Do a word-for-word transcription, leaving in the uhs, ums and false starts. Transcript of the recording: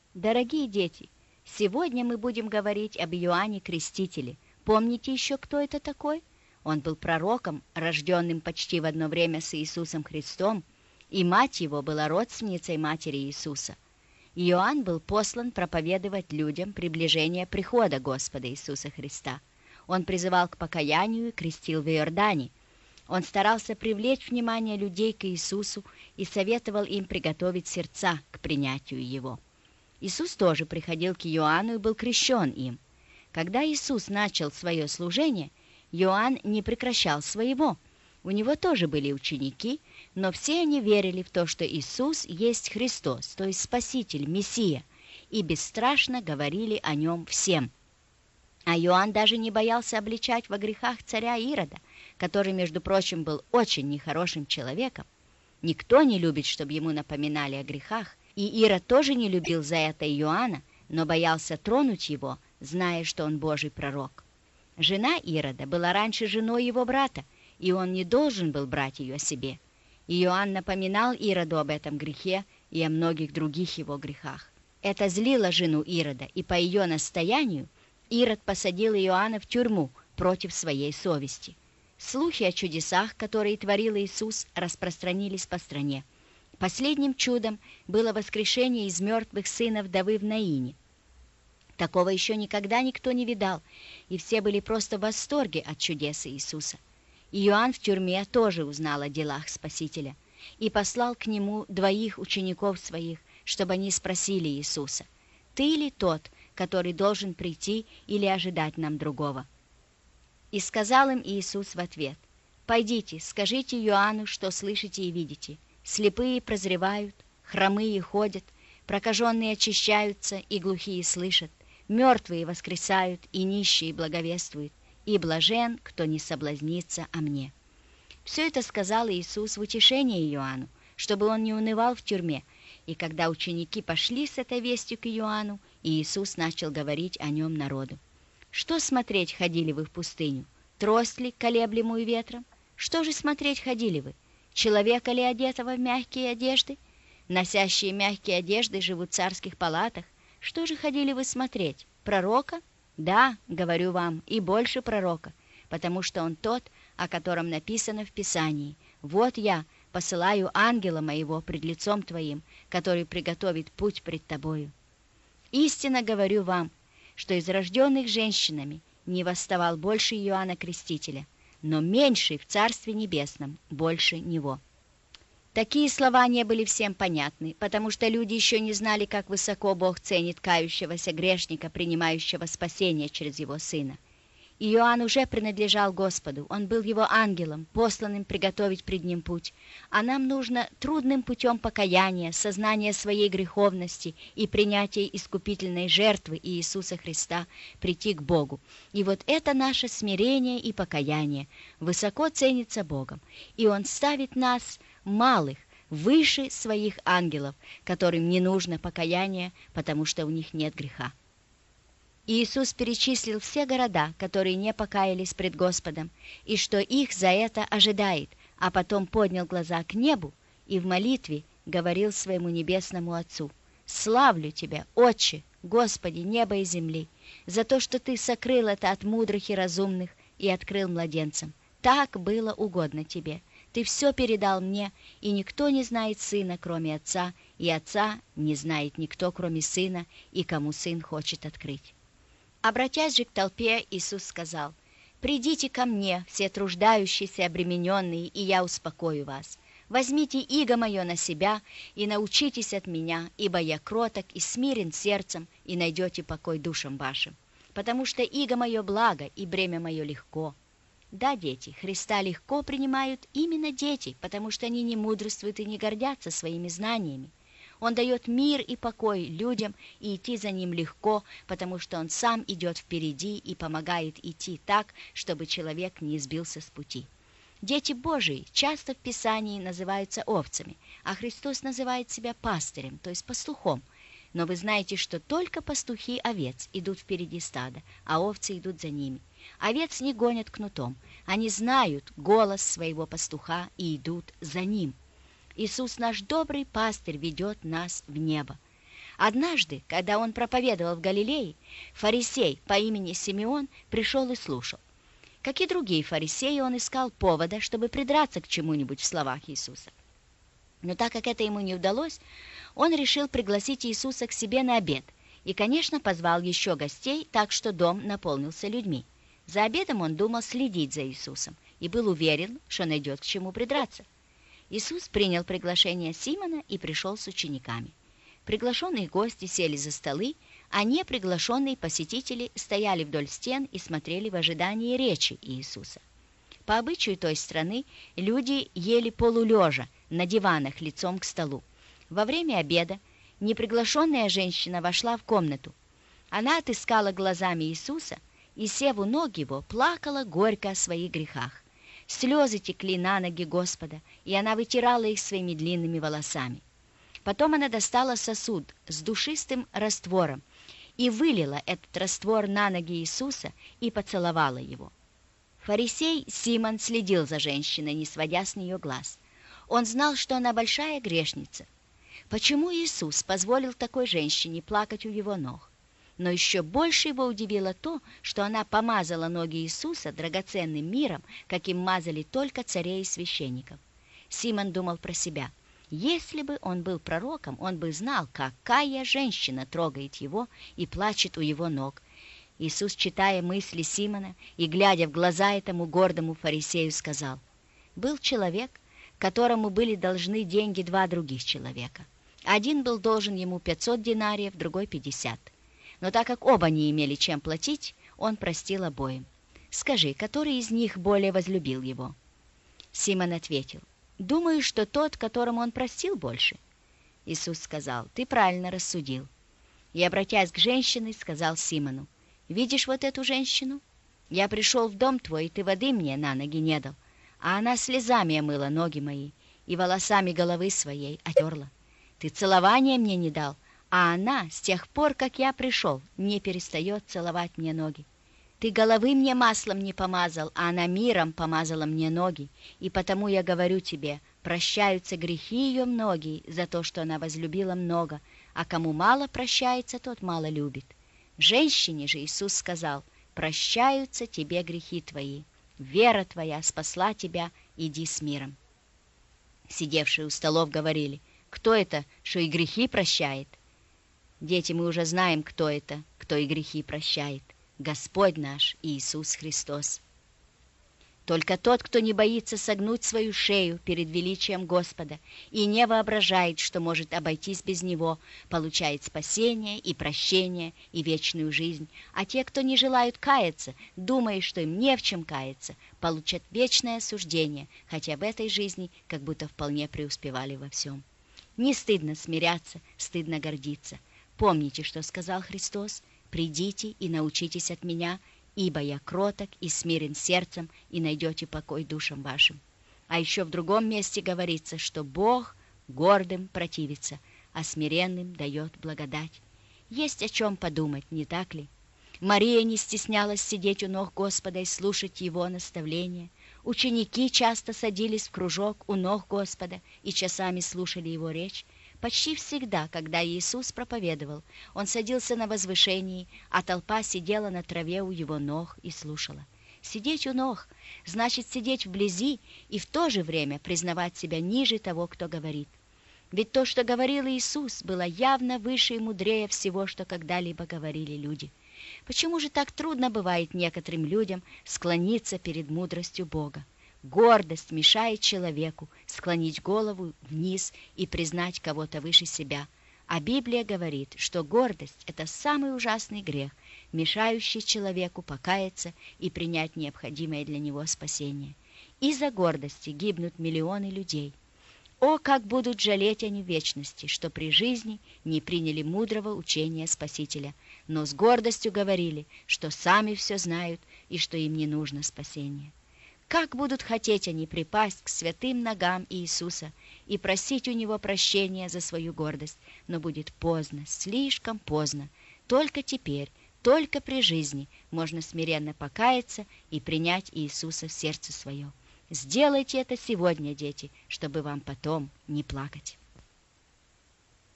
Дорогие дети, сегодня мы будем говорить об Иоанне Крестителе. Помните еще, кто это такой? Он был пророком, рожденным почти в одно время с Иисусом Христом, и мать его была родственницей матери Иисуса. Иоанн был послан проповедовать людям приближение прихода Господа Иисуса Христа. Он призывал к покаянию и крестил в Иордане. Он старался привлечь внимание людей к Иисусу и советовал им приготовить сердца к принятию Его. Иисус тоже приходил к Иоанну и был крещен им. Когда Иисус начал свое служение, Иоанн не прекращал своего. У него тоже были ученики, но все они верили в то, что Иисус есть Христос, то есть Спаситель, Мессия, и бесстрашно говорили о нем всем. А Иоанн даже не боялся обличать во грехах царя Ирода, который, между прочим, был очень нехорошим человеком. Никто не любит, чтобы ему напоминали о грехах, и Ирод тоже не любил за это Иоанна, но боялся тронуть его, зная, что он Божий пророк. Жена Ирода была раньше женой его брата, и он не должен был брать ее себе. Иоанн напоминал Ироду об этом грехе и о многих других его грехах. Это злило жену Ирода, и по ее настоянию Ирод посадил Иоанна в тюрьму против своей совести. Слухи о чудесах, которые творил Иисус, распространились по стране. Последним чудом было воскрешение из мертвых сына вдовы в Наине. Такого еще никогда никто не видал, и все были просто в восторге от чудес Иисуса. Иоанн в тюрьме тоже узнал о делах Спасителя и послал к нему двоих учеников своих, чтобы они спросили Иисуса: «Ты ли тот, который должен прийти, или ожидать нам другого?» И сказал им Иисус в ответ: «Пойдите, скажите Иоанну, что слышите и видите. Слепые прозревают, хромые ходят, прокаженные очищаются и глухие слышат, мертвые воскресают и нищие благовествуют, и блажен, кто не соблазнится о мне». Все это сказал Иисус в утешение Иоанну, чтобы он не унывал в тюрьме. И когда ученики пошли с этой вестью к Иоанну, Иисус начал говорить о нем народу. «Что смотреть ходили вы в пустыню? Трость ли, колеблемую ветром? Что же смотреть ходили вы? Человека ли, одетого в мягкие одежды? Носящие мягкие одежды живут в царских палатах. Что же ходили вы смотреть? Пророка? Да, говорю вам, и больше пророка, потому что он тот, о котором написано в Писании: «Вот я посылаю ангела моего пред лицом твоим, который приготовит путь пред тобою». Истинно говорю вам, что из рожденных женщинами не восставал больше Иоанна Крестителя, но меньший в Царстве Небесном больше него. Такие слова не были всем понятны, потому что люди еще не знали, как высоко Бог ценит кающегося грешника, принимающего спасение через его Сына. Иоанн уже принадлежал Господу, он был его ангелом, посланным приготовить пред ним путь, а нам нужно трудным путем покаяния, сознания своей греховности и принятия искупительной жертвы Иисуса Христа прийти к Богу. И вот это наше смирение и покаяние высоко ценится Богом, и Он ставит нас, малых, выше своих ангелов, которым не нужно покаяние, потому что у них нет греха. Иисус перечислил все города, которые не покаялись пред Господом, и что их за это ожидает, а потом поднял глаза к небу и в молитве говорил своему небесному Отцу: «Славлю Тебя, Отче, Господи неба и земли, за то, что Ты сокрыл это от мудрых и разумных и открыл младенцам. Так было угодно Тебе. Ты все передал мне, и никто не знает Сына, кроме Отца, и Отца не знает никто, кроме Сына, и кому Сын хочет открыть». Обратясь же к толпе, Иисус сказал: «Придите ко мне, все труждающиеся и обремененные, и я успокою вас. Возьмите иго мое на себя и научитесь от меня, ибо я кроток и смирен сердцем, и найдете покой душам вашим. Потому что иго мое благо, и бремя мое легко». Да, дети, Христа легко принимают именно дети, потому что они не мудрствуют и не гордятся своими знаниями. Он дает мир и покой людям, и идти за Ним легко, потому что Он сам идет впереди и помогает идти так, чтобы человек не сбился с пути. Дети Божии часто в Писании называются овцами, а Христос называет себя пастырем, то есть пастухом. Но вы знаете, что только пастухи овец идут впереди стада, а овцы идут за ними. Овец не гонят кнутом, они знают голос своего пастуха и идут за ним. Иисус, наш добрый пастырь, ведет нас в небо. Однажды, когда он проповедовал в Галилее, фарисей по имени Симеон пришел и слушал. Как и другие фарисеи, он искал повода, чтобы придраться к чему-нибудь в словах Иисуса. Но так как это ему не удалось, он решил пригласить Иисуса к себе на обед и, конечно, позвал еще гостей, так что дом наполнился людьми. За обедом он думал следить за Иисусом и был уверен, что найдет к чему придраться. Иисус принял приглашение Симона и пришел с учениками. Приглашенные гости сели за столы, а неприглашенные посетители стояли вдоль стен и смотрели в ожидании речи Иисуса. По обычаю той страны люди ели полулежа на диванах лицом к столу. Во время обеда неприглашенная женщина вошла в комнату. Она отыскала глазами Иисуса и, сев у ног его, плакала горько о своих грехах. Слезы текли на ноги Господа, и она вытирала их своими длинными волосами. Потом она достала сосуд с душистым раствором и вылила этот раствор на ноги Иисуса и поцеловала его. Фарисей Симон следил за женщиной, не сводя с нее глаз. Он знал, что она большая грешница. Почему Иисус позволил такой женщине плакать у его ног? Но еще больше его удивило то, что она помазала ноги Иисуса драгоценным миром, каким мазали только царей и священников. Симон думал про себя. Если бы он был пророком, он бы знал, какая женщина трогает его и плачет у его ног. Иисус, читая мысли Симона и глядя в глаза этому гордому фарисею, сказал: «Был человек, которому были должны деньги два других человека. Один был должен ему пятьсот динариев, другой пятьдесят. Но так как оба не имели чем платить, он простил обоим. Скажи, который из них более возлюбил его?» Симон ответил: «Думаю, что тот, которому он простил больше». Иисус сказал: «Ты правильно рассудил». И, обратясь к женщине, сказал Симону: «Видишь вот эту женщину? Я пришел в дом твой, и ты воды мне на ноги не дал, а она слезами омыла ноги мои и волосами головы своей отерла. Ты целования мне не дал, а она с тех пор, как я пришел, не перестает целовать мне ноги. Ты головы мне маслом не помазал, а она миром помазала мне ноги, и потому я говорю тебе, прощаются грехи ее многие за то, что она возлюбила много, а кому мало прощается, тот мало любит. Женщине же Иисус сказал: прощаются тебе грехи твои, вера твоя спасла тебя, иди с миром». Сидевшие у столов говорили: «Кто это, что и грехи прощает?» Дети, мы уже знаем, кто это, кто и грехи прощает. Господь наш Иисус Христос. Только тот, кто не боится согнуть свою шею перед величием Господа и не воображает, что может обойтись без Него, получает спасение и прощение и вечную жизнь. А те, кто не желают каяться, думая, что им не в чем каяться, получат вечное осуждение, хотя в этой жизни как будто вполне преуспевали во всем. Не стыдно смиряться, стыдно гордиться. Помните, что сказал Христос: «Придите и научитесь от Меня, ибо я кроток и смирен сердцем, и найдете покой душам вашим». А еще в другом месте говорится, что Бог гордым противится, а смиренным дает благодать. Есть о чем подумать, не так ли? Мария не стеснялась сидеть у ног Господа и слушать Его наставления. Ученики часто садились в кружок у ног Господа и часами слушали Его речь. Почти всегда, когда Иисус проповедовал, Он садился на возвышении, а толпа сидела на траве у Его ног и слушала. Сидеть у ног значит сидеть вблизи и в то же время признавать себя ниже того, кто говорит. Ведь то, что говорил Иисус, было явно выше и мудрее всего, что когда-либо говорили люди. Почему же так трудно бывает некоторым людям склониться перед мудростью Бога? Гордость мешает человеку склонить голову вниз и признать кого-то выше себя. А Библия говорит, что гордость – это самый ужасный грех, мешающий человеку покаяться и принять необходимое для него спасение. Из-за гордости гибнут миллионы людей. О, как будут жалеть они в вечности, что при жизни не приняли мудрого учения Спасителя, но с гордостью говорили, что сами все знают и что им не нужно спасение. Как будут хотеть они припасть к святым ногам Иисуса и просить у Него прощения за свою гордость, но будет поздно, слишком поздно. Только теперь, только при жизни можно смиренно покаяться и принять Иисуса в сердце свое. Сделайте это сегодня, дети, чтобы вам потом не плакать.